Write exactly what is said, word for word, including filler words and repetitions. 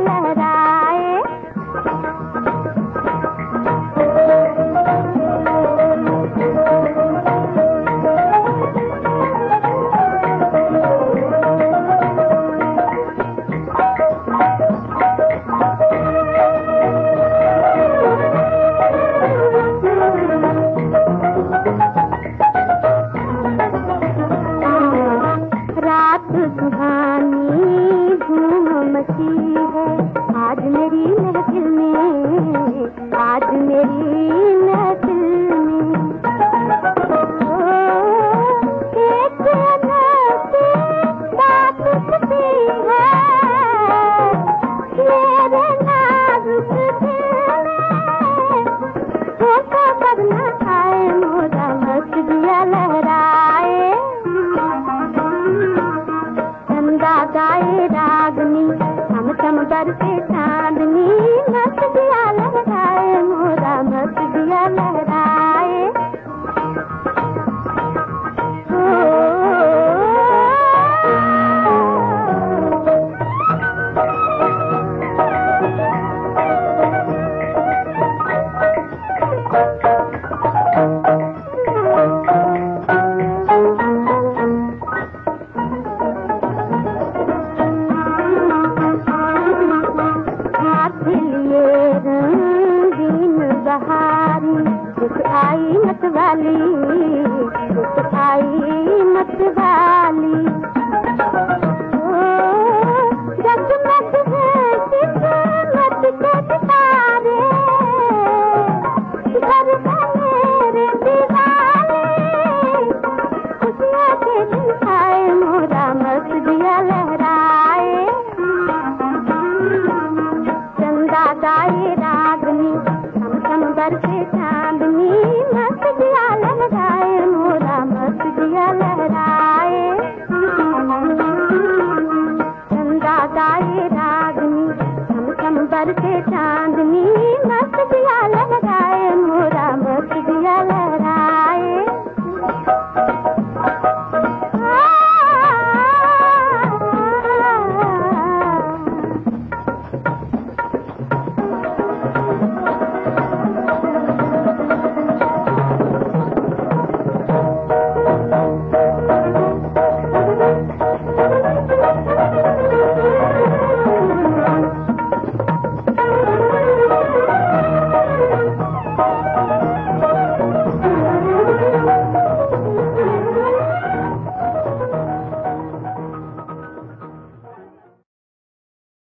लहराए। सुहानी धूम मची है आज मेरी महफिल में, आज मेरी महफिल में। एक अनोखी बात छुपी है मेरे नाजुक दिल में। छोटा करना आए मोरा मस्त दिया लहराए। गाए रागनी हम चम बरसे चांदनी, मस्त दिया लहराए मोरा मस्त दिया लहराए। दुख आई मत वाली, दुख आई मत वाली। जगमग है किस्मत के सितारे, घर मेरे दीवाने। खुशियाँ के दिन आए मोरा मस्त दिया लहराए। चंदा गाए रागनी हम बरसे चांदनी, मस्त दिया लहराए मोरा मस्त दिया लहराए। चंदा गाए रागनी हम हम बरसे चांदनी,